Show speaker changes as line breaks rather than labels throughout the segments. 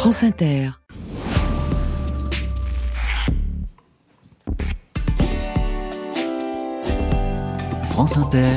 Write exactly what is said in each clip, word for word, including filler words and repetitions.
France Inter.
France Inter.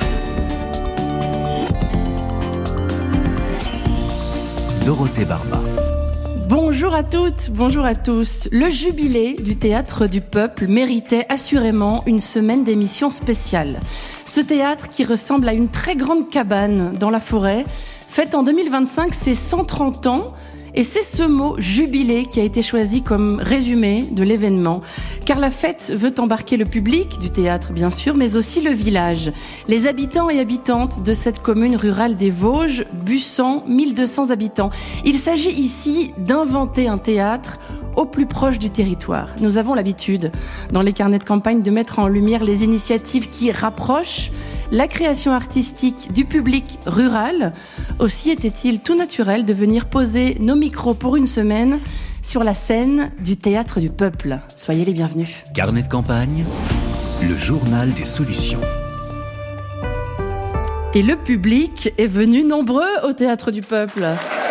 Dorothée Barba.
Bonjour à toutes, bonjour à tous. Le jubilé du Théâtre du Peuple méritait assurément une semaine d'émission spéciale. Ce théâtre qui ressemble à une très grande cabane dans la forêt, fête en deux mille vingt-cinq ses cent trente ans. Et c'est ce mot « jubilé » qui a été choisi comme résumé de l'événement. Car la fête veut embarquer le public du théâtre, bien sûr, mais aussi le village. Les habitants et habitantes de cette commune rurale des Vosges, Buisson, mille deux cents habitants. Il s'agit ici d'inventer un théâtre au plus proche du territoire. Nous avons l'habitude, dans les carnets de campagne, de mettre en lumière les initiatives qui rapprochent la création artistique du public rural. Aussi était-il tout naturel de venir poser nos micros pour une semaine sur la scène du Théâtre du Peuple. Soyez les bienvenus.
Carnet de campagne, le journal des solutions.
Et le public est venu nombreux au Théâtre du Peuple.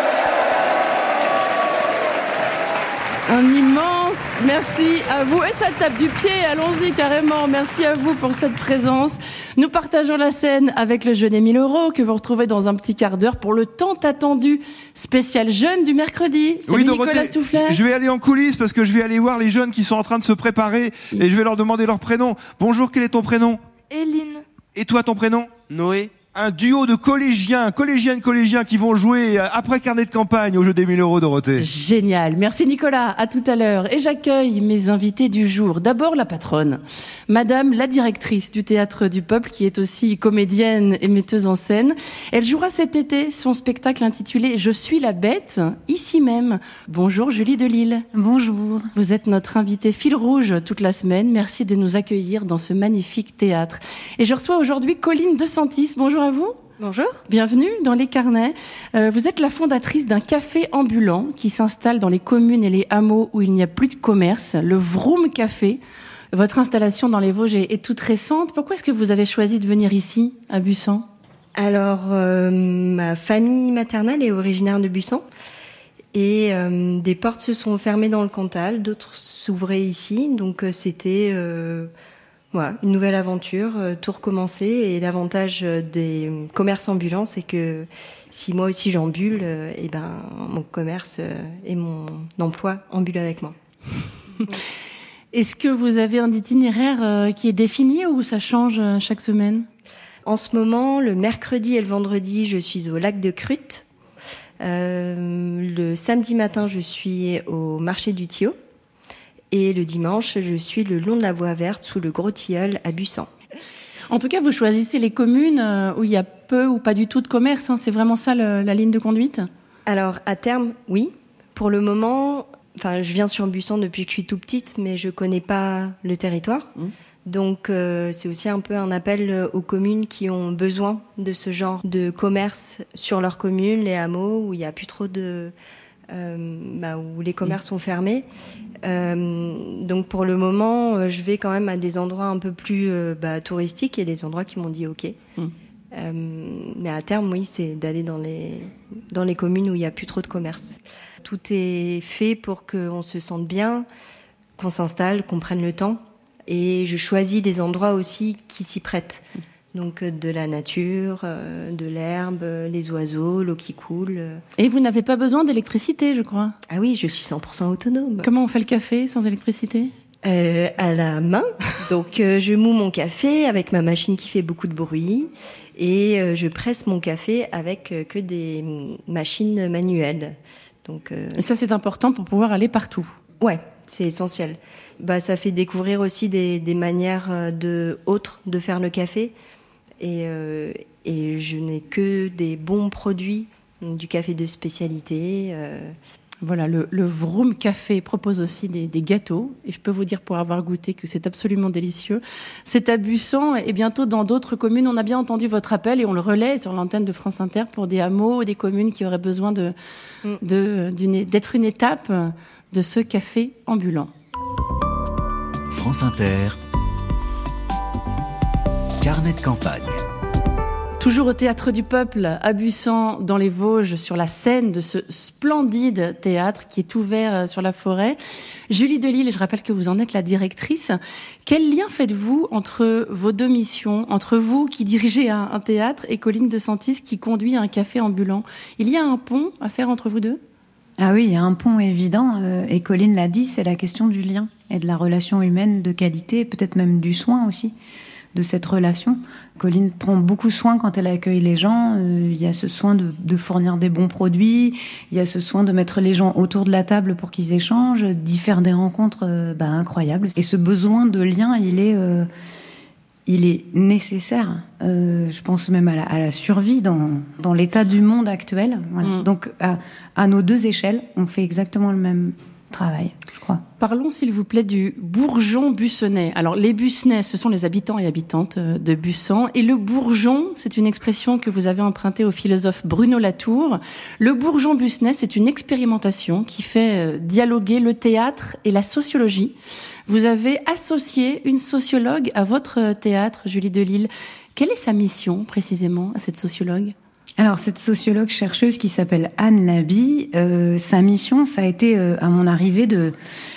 Un immense merci à vous. Et ça tape du pied, allons-y carrément. Merci à vous pour cette présence. Nous partageons la scène avec le jeune Émile Auro que vous retrouvez dans un petit quart d'heure pour le tant attendu spécial jeune du mercredi. Salut
oui,
Nicolas Stoufflet.
Je vais aller en coulisses parce que je vais aller voir les jeunes qui sont en train de se préparer et je vais leur demander leur prénom. Bonjour, quel est ton prénom ?
Eline.
Et toi, ton prénom ?
Noé.
Un duo de collégiens, collégiennes, collégiens qui vont jouer après carnet de campagne au jeu des mille euros, Dorothée.
Génial. Merci Nicolas. À tout à l'heure. Et j'accueille mes invités du jour. D'abord la patronne. Madame la directrice du Théâtre du Peuple, qui est aussi comédienne et metteuse en scène. Elle jouera cet été son spectacle intitulé « Je suis la bête », ici même. Bonjour Julie Delisle.
Bonjour.
Vous êtes notre invitée fil rouge toute la semaine. Merci de nous accueillir dans ce magnifique théâtre. Et je reçois aujourd'hui Colline DeSantis. Bonjour à vous.
Bonjour.
Bienvenue dans les carnets. Euh, vous êtes la fondatrice d'un café ambulant qui s'installe dans les communes et les hameaux où il n'y a plus de commerce, le Vroom Café. Votre installation dans les Vosges est, est toute récente. Pourquoi est-ce que vous avez choisi de venir ici, à Buisson ?
Alors, euh, ma famille maternelle est originaire de Buisson. Et euh, des portes se sont fermées dans le Cantal, d'autres s'ouvraient ici. Donc, euh, c'était... Euh Voilà, une nouvelle aventure, euh, tout recommencer. Et l'avantage des commerces ambulants, c'est que si moi aussi j'ambule, euh, et ben mon commerce euh, et mon emploi ambulent avec moi.
Est-ce que vous avez un itinéraire euh, qui est défini ou ça change euh, chaque semaine ?
En ce moment, le mercredi et le vendredi, je suis au lac de Crute. Euh, le samedi matin, je suis au marché du Thio. Et le dimanche, je suis le long de la voie verte sous le Gros Tilleul à Buisson.
En tout cas, vous choisissez les communes où il y a peu ou pas du tout de commerce. Hein. C'est vraiment ça le, la ligne de conduite ?
Alors, à terme, oui. Pour le moment, enfin, je viens sur Buisson depuis que je suis tout petite, mais je connais pas le territoire. Mmh. Donc, euh, c'est aussi un peu un appel aux communes qui ont besoin de ce genre de commerce sur leur commune, les hameaux, où il y a plus trop de... Euh, bah, où les commerces sont fermés. Euh, donc pour le moment, euh, je vais quand même à des endroits un peu plus euh, bah, touristiques et des endroits qui m'ont dit OK. Mm. Euh, mais à terme, oui, c'est d'aller dans les, dans les communes où il n'y a plus trop de commerce. Tout est fait pour qu'on se sente bien, qu'on s'installe, qu'on prenne le temps. Et je choisis des endroits aussi qui s'y prêtent. Mm. Donc de la nature, de l'herbe, les oiseaux, l'eau qui coule.
Et vous n'avez pas besoin d'électricité, je crois.
Ah oui, je suis cent pour cent autonome.
Comment on fait le café sans électricité ?
euh, À la main. Donc euh, je moue mon café avec ma machine qui fait beaucoup de bruit. Et euh, je presse mon café avec euh, que des machines manuelles. Donc, euh...
Et ça, c'est important pour pouvoir aller partout.
Ouais, c'est essentiel. Bah, ça fait découvrir aussi des, des manières de, autres de faire le café. Et, euh, et je n'ai que des bons produits, du café de spécialité. Euh.
Voilà, le, le Vroom Café propose aussi des, des gâteaux. Et je peux vous dire, pour avoir goûté, que c'est absolument délicieux. C'est à Buisson et bientôt dans d'autres communes. On a bien entendu votre appel et on le relaie sur l'antenne de France Inter pour des hameaux, des communes qui auraient besoin de, mm. de, d'une, d'être une étape de ce café ambulant.
France Inter, carnet de campagne.
Toujours au Théâtre du Peuple, à Busan, dans les Vosges, sur la scène de ce splendide théâtre qui est ouvert sur la forêt. Julie Delisle, je rappelle que vous en êtes la directrice. Quel lien faites-vous entre vos deux missions, entre vous qui dirigez un, un théâtre et Colline de Santis qui conduit un café ambulant? Il y a un pont à faire entre vous deux?
Ah oui, il y a un pont évident, euh, et Colline l'a dit, c'est la question du lien et de la relation humaine de qualité, peut-être même du soin aussi, de cette relation. Colline prend beaucoup soin quand elle accueille les gens. Euh, il y a ce soin de, de fournir des bons produits, il y a ce soin de mettre les gens autour de la table pour qu'ils échangent, d'y faire des rencontres euh, bah, incroyables. Et ce besoin de lien, il est, euh, il est nécessaire. Euh, je pense même à la, à la survie dans, dans l'état du monde actuel. Voilà. Mmh. Donc, à, à nos deux échelles, on fait exactement le même travail, je crois.
Parlons, s'il vous plaît, du bourgeon bussonnais. Alors, les Bussenais, ce sont les habitants et habitantes de Bussan. Et le bourgeon, c'est une expression que vous avez empruntée au philosophe Bruno Latour. Le bourgeon bussonnais, c'est une expérimentation qui fait dialoguer le théâtre et la sociologie. Vous avez associé une sociologue à votre théâtre, Julie Delisle. Quelle est sa mission, précisément, à cette sociologue ?
Alors, cette sociologue chercheuse qui s'appelle Anne Laby, euh, sa mission, ça a été, euh, à mon arrivée, de,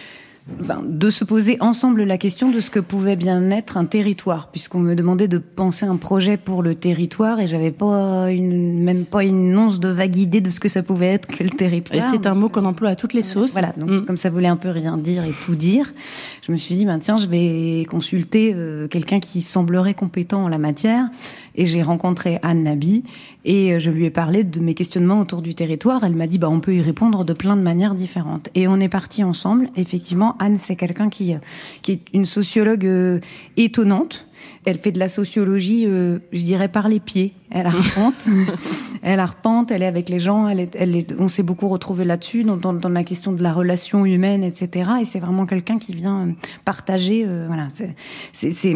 enfin, de se poser ensemble la question de ce que pouvait bien être un territoire, puisqu'on me demandait de penser un projet pour le territoire, et j'avais pas une, même pas une once de vague idée de ce que ça pouvait être que le territoire.
Et c'est un mot qu'on emploie à toutes les sauces.
Voilà, donc
mmh.
comme ça voulait un peu rien dire et tout dire, je me suis dit, ben tiens, je vais consulter euh, quelqu'un qui semblerait compétent en la matière. Et j'ai rencontré Anne Laby et je lui ai parlé de mes questionnements autour du territoire. Elle m'a dit, bah, on peut y répondre de plein de manières différentes. Et on est partis ensemble. Effectivement, Anne, c'est quelqu'un qui, qui est une sociologue euh, étonnante. Elle fait de la sociologie, euh, je dirais, par les pieds. Elle arpente, elle arpente, elle est avec les gens, elle est, elle est, on s'est beaucoup retrouvé là-dessus, dans, dans, dans la question de la relation humaine, et cetera. Et c'est vraiment quelqu'un qui vient partager, euh, voilà. C'est, c'est, c'est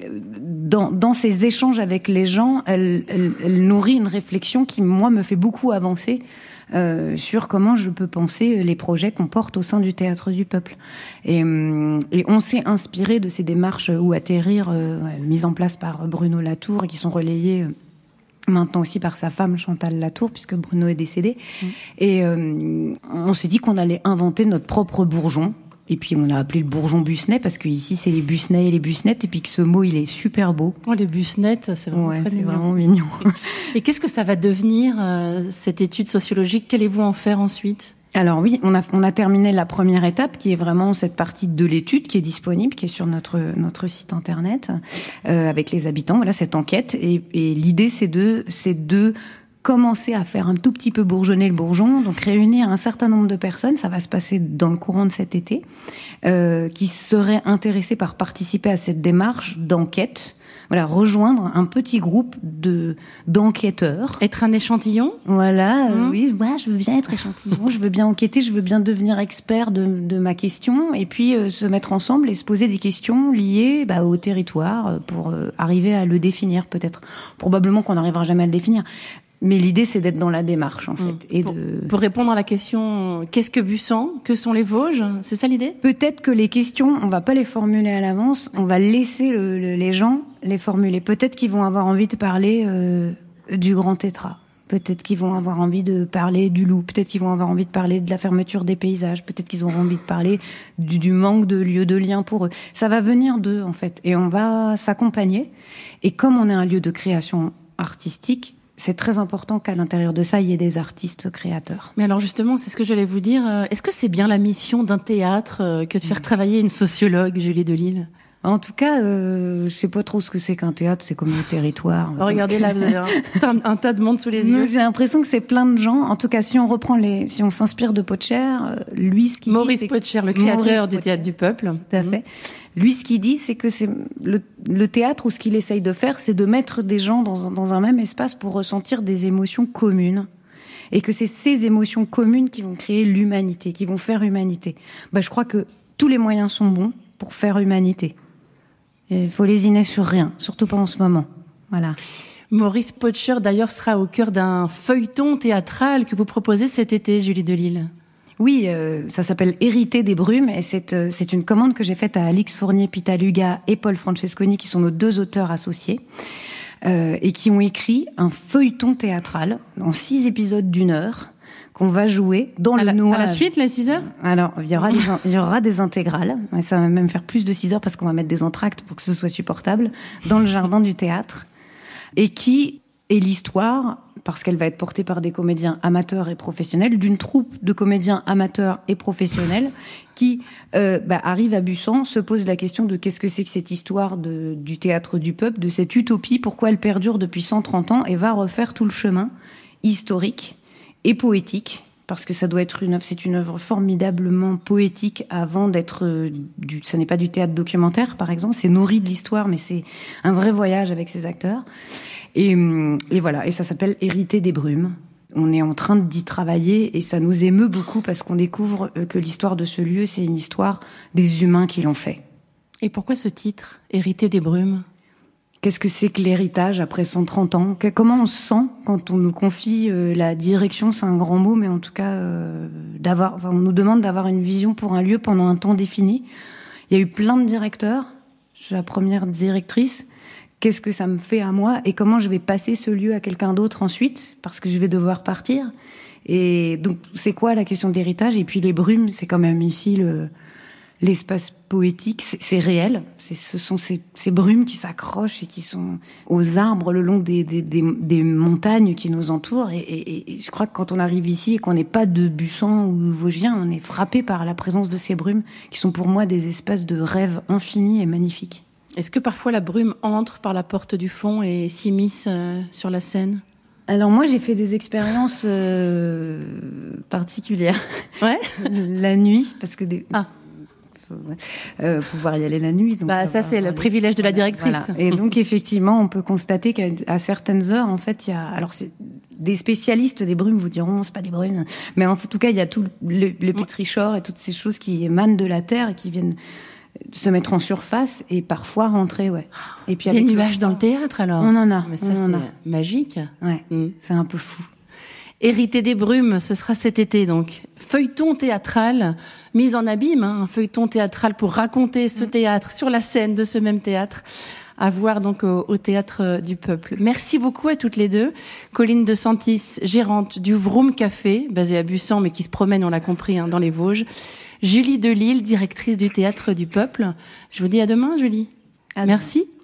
dans, dans ses échanges avec les gens, elle, elle, elle nourrit une réflexion qui, moi, me fait beaucoup avancer. Euh, sur comment je peux penser les projets qu'on porte au sein du Théâtre du Peuple. Et, et on s'est inspiré de ces démarches ou atterrir, euh, mises en place par Bruno Latour et qui sont relayées euh, maintenant aussi par sa femme Chantal Latour, puisque Bruno est décédé. Mmh. Et euh, on s'est dit qu'on allait inventer notre propre bourgeon. Et puis on a appelé le bourgeon bussenet parce que ici c'est les bussenets et les bussenettes, et puis que ce mot il est super beau.
Oh, les bussenettes, c'est vraiment
ouais,
très
c'est
mignon.
vraiment mignon.
Et qu'est-ce que ça va devenir euh, cette étude sociologique? Qu'allez-vous en faire ensuite?
Alors oui, on a on a terminé la première étape qui est vraiment cette partie de l'étude qui est disponible, qui est sur notre notre site internet euh, avec les habitants. Voilà cette enquête, et, et l'idée c'est de c'est de commencer à faire un tout petit peu bourgeonner le bourgeon, donc réunir un certain nombre de personnes, ça va se passer dans le courant de cet été, euh, qui seraient intéressées par participer à cette démarche d'enquête. Voilà, rejoindre un petit groupe de d'enquêteurs.
Être un échantillon.
Voilà, mmh. euh, oui, moi je veux bien être échantillon, je veux bien enquêter, je veux bien devenir expert de, de ma question, et puis euh, se mettre ensemble et se poser des questions liées bah, au territoire pour euh, arriver à le définir peut-être. Probablement qu'on n'arrivera jamais à le définir. Mais l'idée, c'est d'être dans la démarche, en fait. Mmh. Et
pour,
de...
pour répondre à la question, qu'est-ce que Bussan? Que sont les Vosges? C'est ça l'idée?
Peut-être que les questions, on va pas les formuler à l'avance, on va laisser le, le, les gens les formuler. Peut-être qu'ils vont avoir envie de parler euh, du Grand Tétras. Peut-être qu'ils vont avoir envie de parler du loup. Peut-être qu'ils vont avoir envie de parler de la fermeture des paysages. Peut-être qu'ils auront envie de parler du, du manque de lieux de lien pour eux. Ça va venir d'eux, en fait. Et on va s'accompagner. Et comme on est un lieu de création artistique, c'est très important qu'à l'intérieur de ça, il y ait des artistes créateurs.
Mais alors justement, c'est ce que j'allais vous dire. Est-ce que c'est bien la mission d'un théâtre que de faire travailler une sociologue, Julie Delisle?
En tout cas, euh, je sais pas trop ce que c'est qu'un théâtre, c'est comme le territoire.
Oh, regardez là, vous avez un, un tas de monde sous les yeux.
J'ai l'impression que c'est plein de gens. En tout cas, si on reprend les, si on s'inspire de Potcher, lui, ce qu'il
Maurice
dit, c'est
Potcher, le créateur
Maurice
du
Potcher.
Théâtre du Peuple.
Tout à fait. Lui, ce qu'il dit, c'est que c'est le, le théâtre, ou ce qu'il essaye de faire, c'est de mettre des gens dans, dans un même espace pour ressentir des émotions communes. Et que c'est ces émotions communes qui vont créer l'humanité, qui vont faire humanité. Bah, je crois que tous les moyens sont bons pour faire humanité. Il faut lésiner sur rien, surtout pas en ce moment. Voilà.
Maurice Potcher, d'ailleurs, sera au cœur d'un feuilleton théâtral que vous proposez cet été, Julie Delisle.
Oui, euh, ça s'appelle Hériter des brumes, et c'est, euh, c'est une commande que j'ai faite à Alix Fournier-Pitaluga et Paul Francesconi, qui sont nos deux auteurs associés. euh, et qui ont écrit un feuilleton théâtral en six épisodes d'une heure qu'on va jouer dans
à
le
la,
nuage.
À la suite, les six heures?
Alors, il y aura des, il y aura des intégrales. Et ça va même faire plus de six heures parce qu'on va mettre des entr'actes pour que ce soit supportable dans le jardin du théâtre. Et qui est l'histoire, parce qu'elle va être portée par des comédiens amateurs et professionnels, d'une troupe de comédiens amateurs et professionnels qui euh, bah, arrivent à Busan, se posent la question de qu'est-ce que c'est que cette histoire de, du théâtre du peuple, de cette utopie, pourquoi elle perdure depuis cent trente ans, et va refaire tout le chemin historique et poétique, parce que ça doit être une œuvre, c'est une œuvre formidablement poétique avant d'être euh, du, ça n'est pas du théâtre documentaire, par exemple, c'est nourri de l'histoire, mais c'est un vrai voyage avec ses acteurs. Et, et voilà, et ça s'appelle Hériter des brumes. On est en train d'y travailler et ça nous émeut beaucoup parce qu'on découvre que l'histoire de ce lieu, c'est une histoire des humains qui l'ont fait.
Et pourquoi ce titre, Hériter des brumes ?
Qu'est-ce que c'est que l'héritage après cent trente ans ? Comment on se sent quand on nous confie euh, la direction, c'est un grand mot, mais en tout cas, euh, d'avoir, enfin, on nous demande d'avoir une vision pour un lieu pendant un temps défini. Il y a eu plein de directeurs. Je suis la première directrice. Qu'est-ce que ça me fait à moi et comment je vais passer ce lieu à quelqu'un d'autre ensuite, parce que je vais devoir partir. Et donc, c'est quoi la question d'héritage ? Et puis les brumes, c'est quand même ici le... l'espace poétique, c'est, c'est réel. C'est, ce sont ces, ces brumes qui s'accrochent et qui sont aux arbres le long des, des, des, des montagnes qui nous entourent. Et, et, et je crois que quand on arrive ici et qu'on n'est pas de Busan ou Vosgien, on est frappé par la présence de ces brumes qui sont pour moi des espaces de rêve infinis et magnifiques.
Est-ce que parfois la brume entre par la porte du fond et s'immisce euh, sur la scène ?
Alors moi, j'ai fait des expériences euh, particulières.
Ouais.
La nuit, parce que des...
Ah.
Euh, pouvoir y aller la nuit. Donc
bah, ça, c'est le privilège de la directrice.
Voilà. Et donc, effectivement, on peut constater qu'à certaines heures, en fait, il y a... Alors, c'est... des spécialistes des brumes vous diront, c'est pas des brumes. Mais en tout cas, il y a tout le, le pétrichor et toutes ces choses qui émanent de la terre et qui viennent se mettre en surface et parfois rentrer, ouais. Et puis
des nuages le... dans le théâtre, alors.
On en a.
Mais ça,
on
c'est
en a.
Magique.
Ouais. Mm. C'est un peu fou.
Hériter des brumes, ce sera cet été, donc. Feuilleton théâtral, mise en abîme, hein, un feuilleton théâtral pour raconter ce théâtre sur la scène de ce même théâtre, à voir donc au, au Théâtre du Peuple. Merci beaucoup à toutes les deux. Colline de Santis, gérante du Vroom Café, basée à Busan, mais qui se promène, on l'a compris, hein, dans les Vosges. Julie Delisle, directrice du Théâtre du Peuple. Je vous dis à demain, Julie. À Merci. Demain.